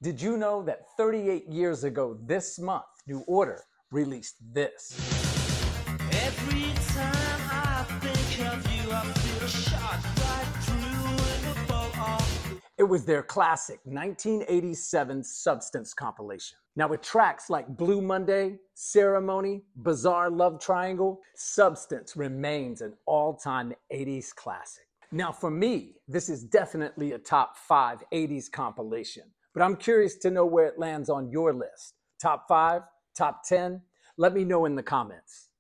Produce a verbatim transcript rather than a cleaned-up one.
Did you know that thirty-eight years ago this month, New Order released this? Every time I think of you, I feel a shot right through the ball. It was their classic nineteen eighty-seven Substance compilation. Now with tracks like Blue Monday, Ceremony, Bizarre Love Triangle, Substance remains an all-time eighties classic. Now for me, this is definitely a top five eighties compilation, but I'm curious to know where it lands on your list. Top five? Top ten? Let me know in the comments.